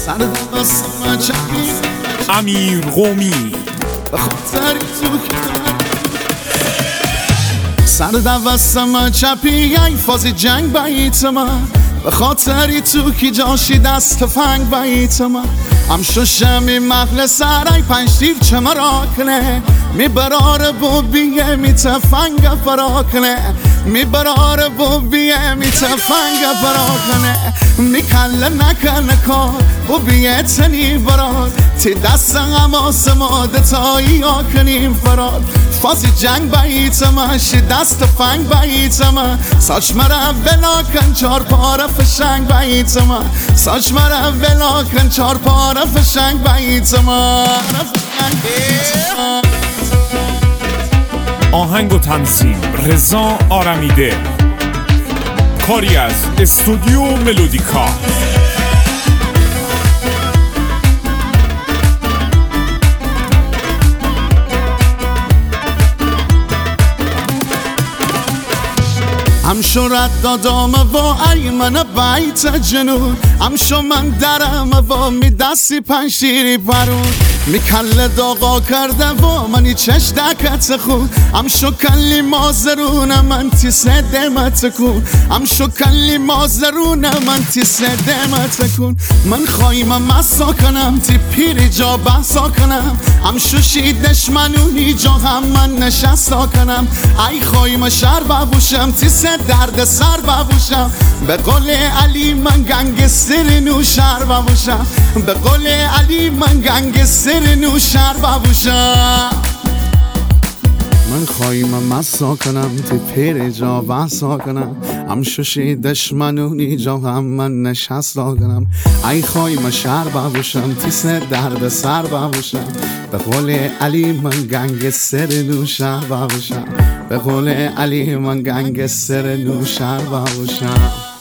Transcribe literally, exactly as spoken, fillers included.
سر دستم چپی امیر قومی به خاطر تو که سر دستم چپی ای فازی جنگ بیت من به خاطری تو کی جاشی دست فنگ بیت من ام شوشمی مغل سرای پنج تیر چه مرا کنه می برار بو بیه می تفنگ فرا کنه می برار بو بیه می تفنگ فرا کنه می کل نکنه کار بو بیه تنی برار تی دست غماس ماده تایی ها کنیم فرار فازی جنگ بیت من شی دست فنگ بیت من ساچ مرا بلا کن چار پاره فشنگ بیت من ساچ مرا بلا کن چار پاره فشنگ بیت من آهنگ و تنظیم رضا آرمیده، کاری از استودیو ملودیکا. ام شو رد دادم و ای من بیت جنون ام شو من درم و می دستی پنشیری برون می کل داغا کرده و منی چش دکت خون ام شو کلی مازرون من تی سدمت کن ام شو کلی مازرون من تی سدمت کن من خواهیم مسا کنم تی پیری جا بحثا کنم ام شو شیدش منونی جا هم من نشستا کنم ای خواهیم شر ببوشم تی درد سر ببوشم به قول علی من گنگستر نوشر ببوشم به قول علی من گنگستر نوشر ببوشم من خواهیم مسا کنم تی پیر جا بحثا کنم هم شوشی دشمنونی جا هم من نشستا کنم ای خواهیم شهر ببوشم تی سه درد سر ببوشم به قول علی من گنگستر نوشر ببوشم به قول علی من گنگستر نوشر ببوشم